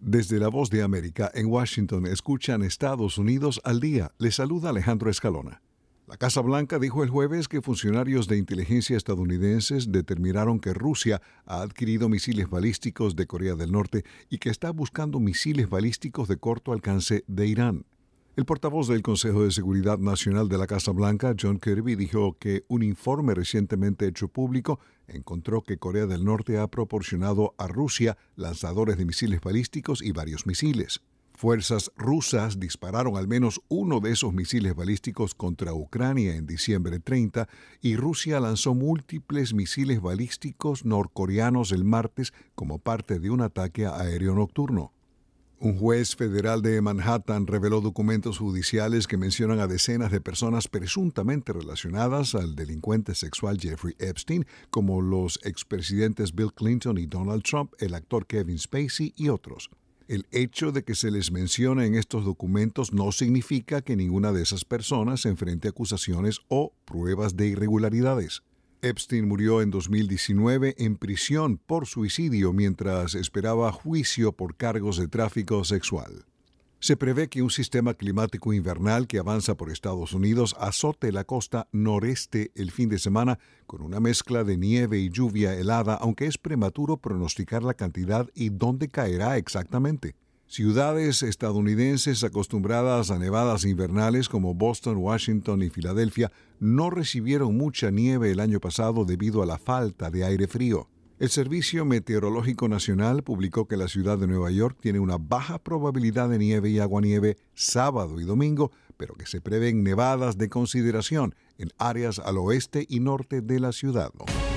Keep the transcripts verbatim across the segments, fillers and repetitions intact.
Desde La Voz de América en Washington escuchan Estados Unidos al día. Les saluda Alejandro Escalona. La Casa Blanca dijo el jueves que funcionarios de inteligencia estadounidenses determinaron que Rusia ha adquirido misiles balísticos de Corea del Norte y que está buscando misiles balísticos de corto alcance de Irán. El portavoz del Consejo de Seguridad Nacional de la Casa Blanca, John Kirby, dijo que un informe recientemente hecho público encontró que Corea del Norte ha proporcionado a Rusia lanzadores de misiles balísticos y varios misiles. Fuerzas rusas dispararon al menos uno de esos misiles balísticos contra Ucrania en diciembre treinta y Rusia lanzó múltiples misiles balísticos norcoreanos el martes como parte de un ataque aéreo nocturno. Un juez federal de Manhattan reveló documentos judiciales que mencionan a decenas de personas presuntamente relacionadas al delincuente sexual Jeffrey Epstein, como los expresidentes Bill Clinton y Donald Trump, el actor Kevin Spacey y otros. El hecho de que se les mencione en estos documentos no significa que ninguna de esas personas enfrente acusaciones o pruebas de irregularidades. Epstein murió en dos mil diecinueve en prisión por suicidio mientras esperaba juicio por cargos de tráfico sexual. Se prevé que un sistema climático invernal que avanza por Estados Unidos azote la costa noreste el fin de semana con una mezcla de nieve y lluvia helada, aunque es prematuro pronosticar la cantidad y dónde caerá exactamente. Ciudades estadounidenses acostumbradas a nevadas invernales como Boston, Washington y Filadelfia no recibieron mucha nieve el año pasado debido a la falta de aire frío. El Servicio Meteorológico Nacional publicó que la ciudad de Nueva York tiene una baja probabilidad de nieve y aguanieve sábado y domingo, pero que se prevén nevadas de consideración en áreas al oeste y norte de la ciudad.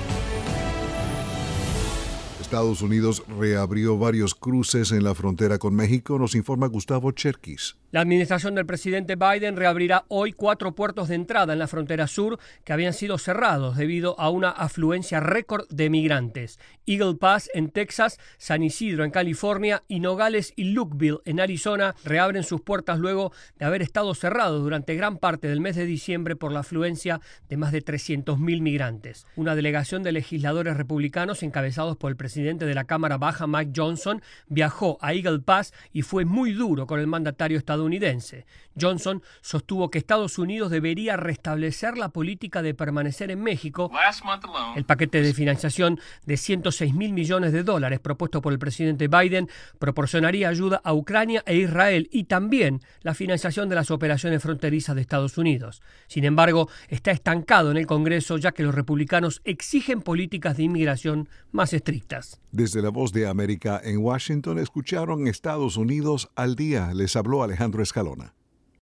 Estados Unidos reabrió varios cruces en la frontera con México, nos informa Gustavo Cherkis. La administración del presidente Biden reabrirá hoy cuatro puertos de entrada en la frontera sur que habían sido cerrados debido a una afluencia récord de migrantes. Eagle Pass en Texas, San Isidro en California y Nogales y Lukeville en Arizona reabren sus puertas luego de haber estado cerrados durante gran parte del mes de diciembre por la afluencia de más de trescientos mil migrantes. Una delegación de legisladores republicanos encabezados por el presidente de la Cámara Baja, Mike Johnson, viajó a Eagle Pass y fue muy duro con el mandatario estadounidense. Johnson sostuvo que Estados Unidos debería restablecer la política de permanecer en México. El paquete de financiación de ciento seis mil millones de dólares propuesto por el presidente Biden proporcionaría ayuda a Ucrania e Israel y también la financiación de las operaciones fronterizas de Estados Unidos. Sin embargo, está estancado en el Congreso ya que los republicanos exigen políticas de inmigración más estrictas. Desde La Voz de América en Washington escucharon Estados Unidos al día. Les habló Alejandro Escalona.